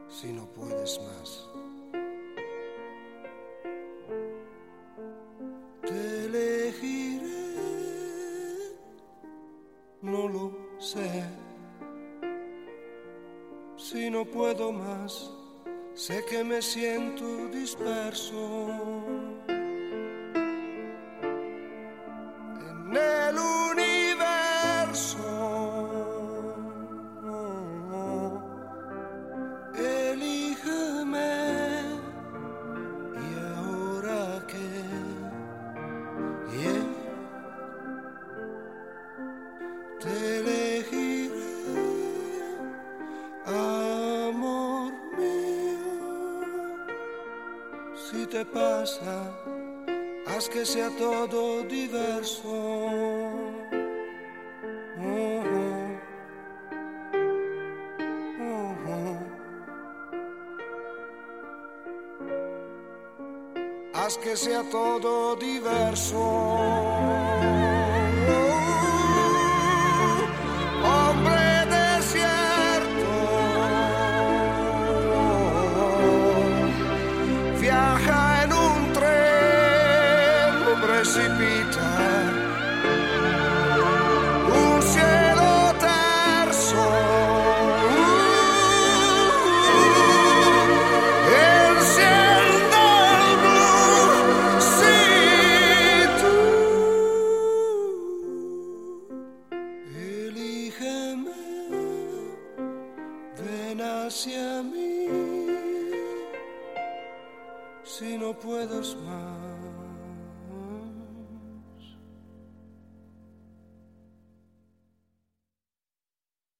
si no puedes más. Te elegiré, no lo sé. Si no puedo más, sé que me siento disperso en el universo. Elígeme, y ahora qué, te elegiré, amor mío. Si te pasa, haz que sea todo diverso. Haz que sea todo diverso. Hombre desierto, viaja en un tren, precipita un cielo terso. Ven hacia mí, si no puedes más.